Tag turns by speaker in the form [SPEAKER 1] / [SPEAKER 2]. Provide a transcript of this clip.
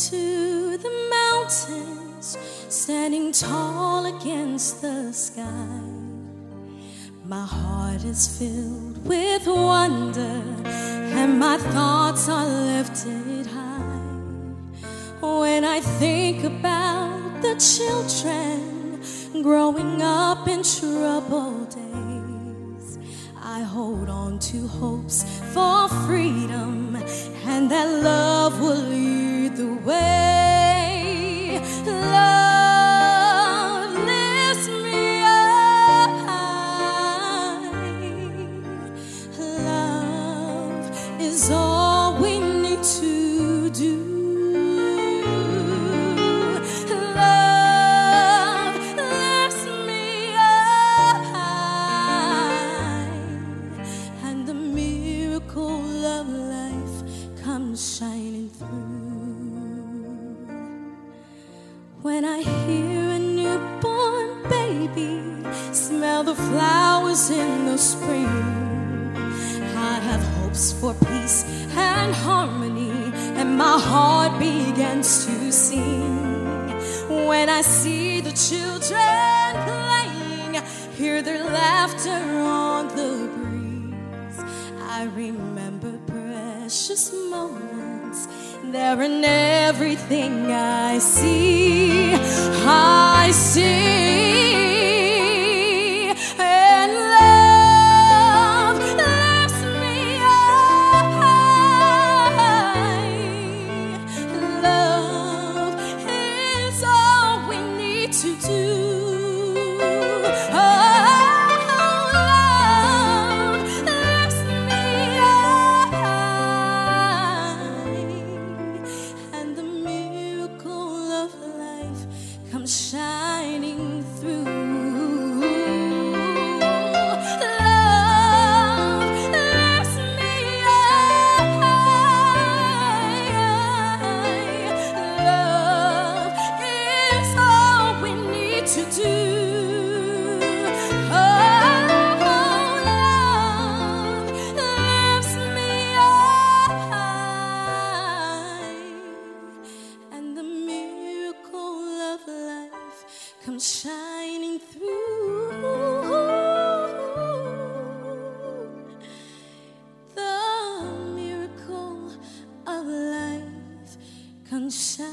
[SPEAKER 1] to the mountains, standing tall against the sky. My heart is filled with wonder, and my thoughts are lifted high. When I think about the children growing up in troubled days, I hold on to hopes for freedom, and that love will lead the way. Love lifts me up high. Love is all we need to do. Love lifts me up high, and the miracle of life comes shining through. When I hear a newborn baby, smell the flowers in the spring, I have hopes for peace and harmony, and my heart begins to sing. When I see the children playing, hear their laughter on the breeze, I remember precious moments there in everything I see. I see, and love lifts me up high. Love is all we need to do. Shining through. Love lifts me up high. Love is all we need to do. Oh, love lifts me up high, and the miracle of life comes shining through. The miracle of life comes shining